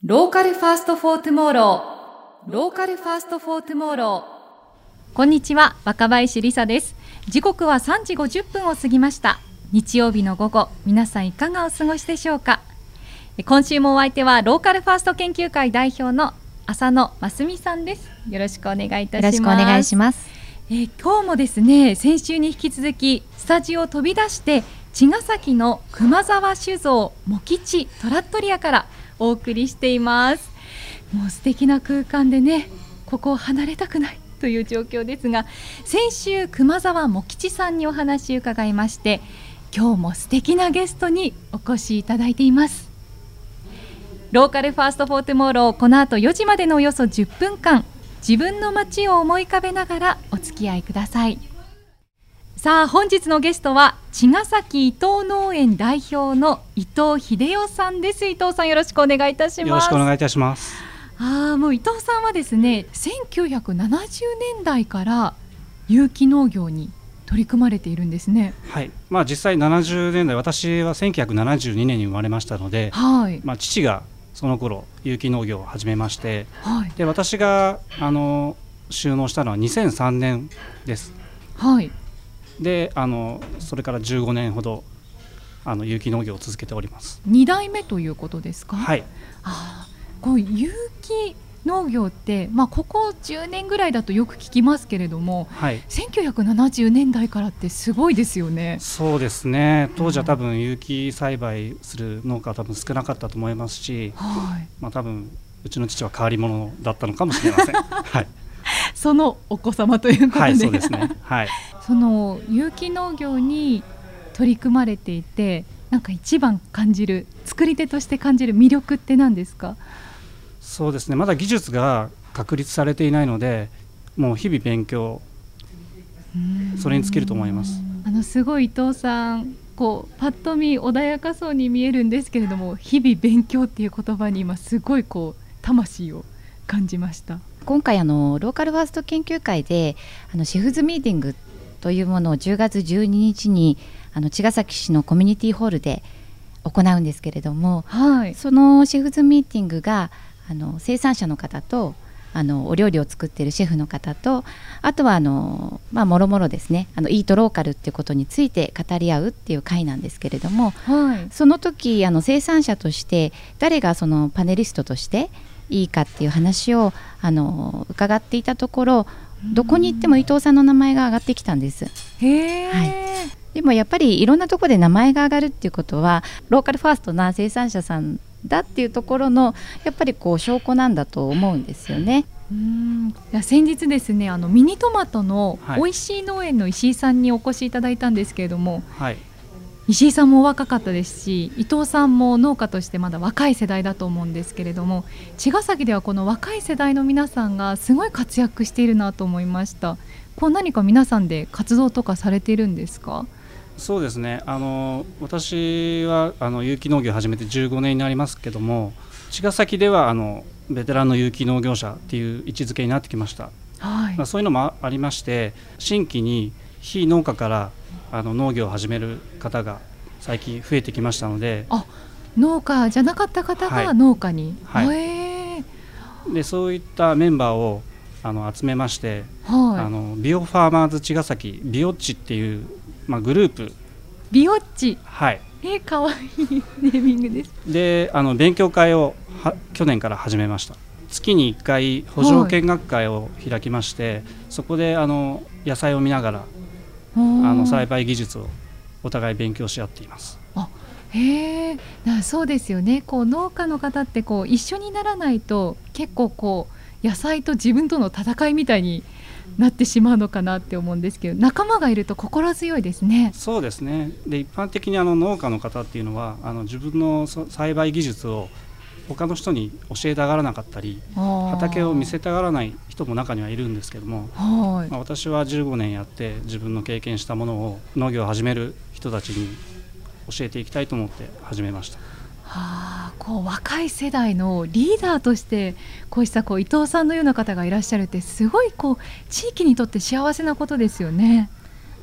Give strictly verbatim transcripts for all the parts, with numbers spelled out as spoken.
ローカルファーストフォートゥモローローカルファーストフォートゥモロー。こんにちは、若林理沙です。時刻はさんじごじゅっぷんを過ぎました。日曜日の午後、皆さんいかがお過ごしでしょうか。今週もお相手はローカルファースト研究会代表の浅野真澄さんです。よろしくお願いいたします。 よろしくお願いします。 えー、今日もですね、先週に引き続きスタジオを飛び出して茅ヶ崎の熊沢酒造茂吉トラットリアからお送りしています。もう素敵な空間でね、ここを離れたくないという状況ですが、先週熊沢茂吉さんにお話を伺いまして、今日も素敵なゲストにお越しいただいています。ローカルファーストフォートゥモロー、この後よじまでのおよそじゅっぷんかん、自分の街を思い浮かべながらお付き合いください。さあ、本日のゲストは茅ヶ崎伊藤農園代表の伊藤秀夫さんです。伊藤さん、よろしくお願いいたします。 よろしくお願いいたします。 あ、もう伊藤さんはですね、せんきゅうひゃくななじゅうねんだいから有機農業に取り組まれているんですね。 はい、まあ、実際ななじゅうねんだい、私はせんきゅうひゃくななじゅうにねんに生まれましたので、はい、まあ、父がその頃有機農業を始めまして、はい、で私があの就農したのはにせんさんねんです。はい、であのそれからじゅうごねんほどあの有機農業を続けております。 にだいめということですか。 はい。 あ、こう有機農業って、まあ、ここじゅうねんぐらいだとよく聞きますけれども、はい、せんきゅうひゃくななじゅうねんだいからってすごいですよね。 そうですね、当時は多分有機栽培する農家は多分少なかったと思いますし、はい、まあ、多分うちの父は変わり者だったのかもしれません。はい、 そのお子様ということで、 はい、そうですね、はい、 その有機農業に取り組まれていて、なんか一番感じる、作り手として感じる魅力って何ですか。 そうですね、まだ技術が確立されていないので、もう日々勉強、それに尽きると思います。 あのすごい伊藤さん、こうパッと見穏やかそうに見えるんですけれども、日々勉強っていう言葉に今すごいこう魂を感じました。 今回あのローカルファースト研究会であのシェフズミーティングというものをじゅうがつじゅうににちにあの茅ヶ崎市のコミュニティホールで行うんですけれども、はい、そのシェフズミーティングがあの生産者の方とあのお料理を作っているシェフの方と、あとはあの、まあ、もろもろですね、あのイートローカルっていうことについて語り合うっていう会なんですけれども、はい、その時あの生産者として誰がそのパネリストとしていいかっていう話をあの伺っていたところ、どこに行っても伊藤さんの名前が上がってきたんです。へー、はい、でもやっぱりいろんなところで名前が上がるっていうことは、ローカルファーストな生産者さんだっていうところのやっぱりこう証拠なんだと思うんですよね。 うーん、いや先日ですね、あのミニトマトのおいしい農園の石井さんにお越しいただいたんですけれども、はい、石井さんもお若かったですし、伊藤さんも農家としてまだ若い世代だと思うんですけれども、茅ヶ崎ではこの若い世代の皆さんがすごい活躍しているなと思いました。こう何か皆さんで活動とかされているんですか。 そうですね、あの私はあの有機農業を始めてじゅうごねんになりますけども、茅ヶ崎ではあのベテランの有機農業者っていう位置づけになってきました。はい、まあ、そういうのもありまして、新規に非農家からあの農業を始める方が最近増えてきましたので、 あ、農家じゃなかった方が農家に、はいはい、へー、でそういったメンバーをあの集めまして、はい、あのビオファーマーズ茅ヶ崎ビオッチっていう、まあ、グループ。 ビオッチ、 はい、 えー、かわいいネーミングです。 であの勉強会をは去年から始めました。月にいっかい補助見学会を開きまして、はい、そこであの野菜を見ながらあの栽培技術をお互い勉強し合っています。 あ、へえ、そうですよね。こう農家の方ってこう一緒にならないと結構こう野菜と自分との戦いみたいになってしまうのかなって思うんですけど、仲間がいると心強いですね。 そうですね。で一般的にあの農家の方っていうのはあの自分の栽培技術を他の人に教えたがらなかったり、畑を見せたがらない人も中にはいるんですけども、はい、まあ、私はじゅうごねんやって自分の経験したものを農業を始める人たちに教えていきたいと思って始めました。 はあ、こう若い世代のリーダーとしてこうしたこう伊藤さんのような方がいらっしゃるって、すごいこう地域にとって幸せなことですよね。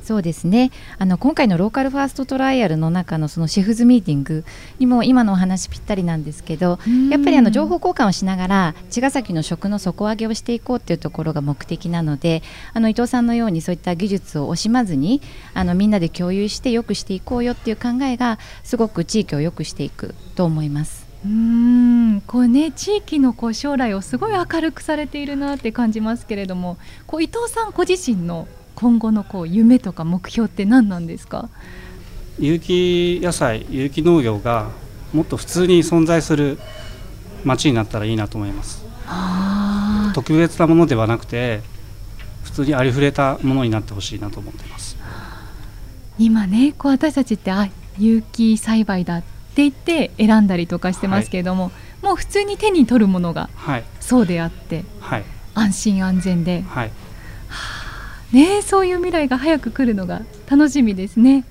そうですね、あの今回のローカルファーストトライアルの中のそのシェフズミーティングにも今のお話ぴったりなんですけど、やっぱりあの情報交換をしながら茅ヶ崎の食の底上げをしていこうというところが目的なので、あの伊藤さんのようにそういった技術を惜しまずにあのみんなで共有して良くしていこうよっていう考えがすごく地域を良くしていくと思います。 うーんこうね、地域のこう将来をすごい明るくされているなって感じますけれども、こう伊藤さんご自身の今後のこう夢とか目標って何なんですか？ 有機野菜、有機農業がもっと普通に存在する町になったらいいなと思います。特別なものではなくて普通にありふれたものになってほしいなと思っています。 今ね、こう私たちってあ有機栽培だって言って選んだりとかしてますけれども、はい、もう普通に手に取るものがそうであって、はい、安心安全で、はい、ね、そういう未来が早く来るのが楽しみですね。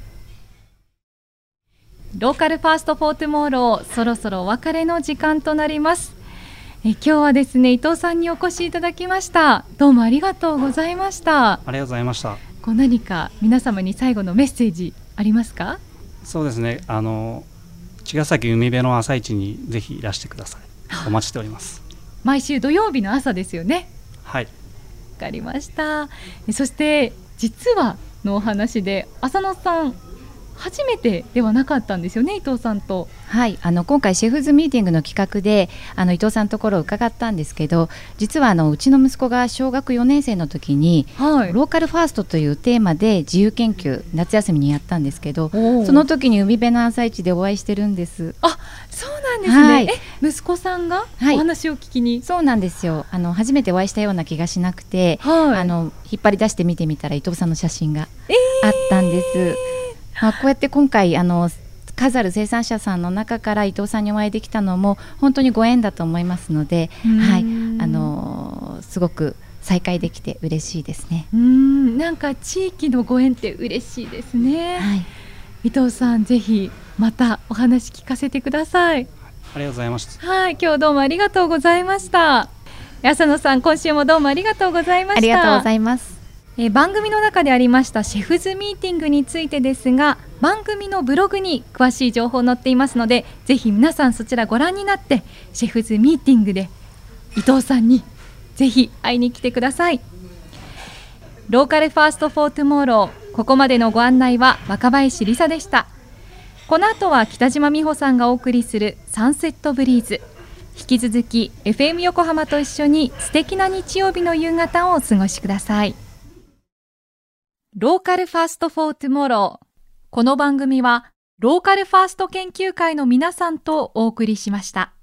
ローカルファーストフォートゥモロー、そろそろお別れの時間となります。え今日はですね、伊藤さんにお越しいただきました。どうもありがとうございました。 ありがとうございました。 こう何か皆様に最後のメッセージありますか？ そうですね、あの茅ヶ崎海辺の朝市にぜひいらしてください。お待ちしております。 毎週土曜日の朝ですよね。 はい、わかりました。そして実はのお話で浅野さん初めてではなかったんですよね、伊藤さんと。 はい、あの今回シェフズミーティングの企画であの伊藤さんのところを伺ったんですけど、実はあのうちの息子が小学よねん生の時に、はい、ローカルファーストというテーマで自由研究夏休みにやったんですけど、その時に海辺の朝市でお会いしてるんです。 あ、そうなんですね、はい、え息子さんがお話を聞きに、はい、 そうなんですよ。あの初めてお会いしたような気がしなくて、はい、あの引っ張り出して見てみたら伊藤さんの写真があったんです、えーまあ、こうやって今回あの数ある生産者さんの中から伊藤さんにお会いできたのも本当にご縁だと思いますので、はい、あのー、すごく再会できて嬉しいですね。 うーん、なんか地域のご縁って嬉しいですね、はい、伊藤さんぜひまたお話聞かせてください。 ありがとうございました。 はい、今日どうもありがとうございました。浅野さん、今週もどうもありがとうございました。 ありがとうございます。 えー、番組の中でありましたシェフズミーティングについてですが、番組のブログに詳しい情報載っていますので、ぜひ皆さんそちらご覧になってシェフズミーティングで伊藤さんにぜひ会いに来てください。ローカルファーストフォートゥモロー、ここまでのご案内は若林梨沙でした。この後は北島美穂さんがお送りするサンセットブリーズ。引き続き エフエム 横浜と一緒に素敵な日曜日の夕方をお過ごしください。ローカルファーストフォートゥモロー。この番組はローカルファースト研究会の皆さんとお送りしました。